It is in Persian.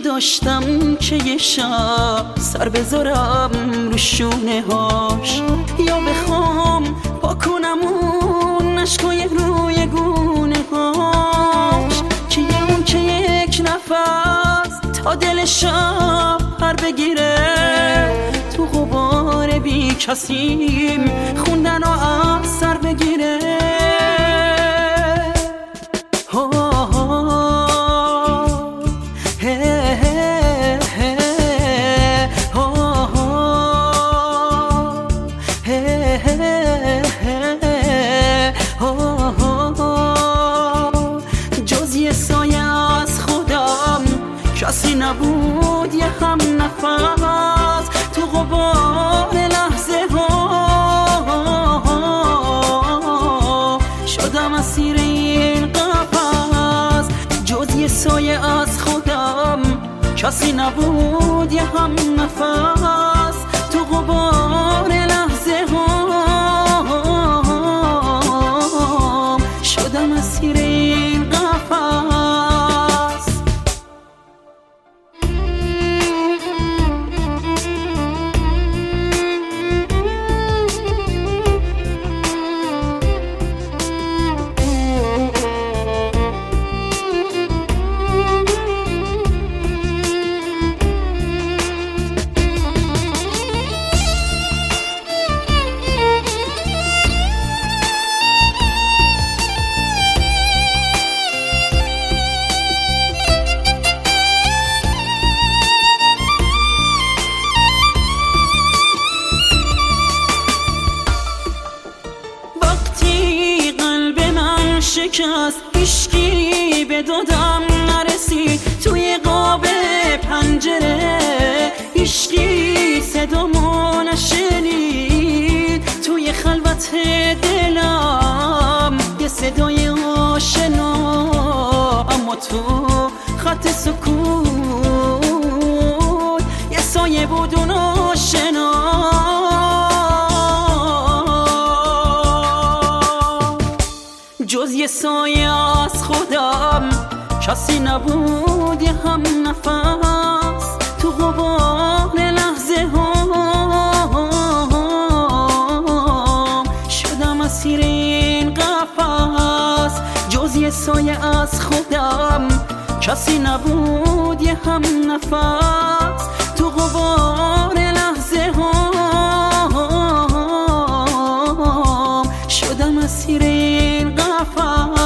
داشتم که یه شب سر بذارم رو شونه هاش، یا بخوام پا کنم اون نشکای روی گونه هاش، که اون که یک نفس تا دل شب پر بگیره، تو غبار بی کسیم خوندن و از سر بگیره. جز یه سایه از خودم کسی نبود، یه هم نفس تو غبار لحظه ها شدم اسیر این قفس. جز یه سایه از خودم کسی نبود، یه هم نفس تو غبار لحظه ها شدم اسیر این قفس. شکست هیچکی به دادم نرسید، توی قاب پنجره هیچکی صدامو نشنید، توی خلوت دلم یه صدای آشنا، اما تو خط سکوت یه سایه بود اون آشنا. جز یه سایه از خودم کسی نبود، یه هم نفس تو غبار لحظه ها شدم اسیر این قفس. جز یه سایه از خودم کسی نبود، یه هم نفس تو غبار لحظه ها شدم اسیر این قفس.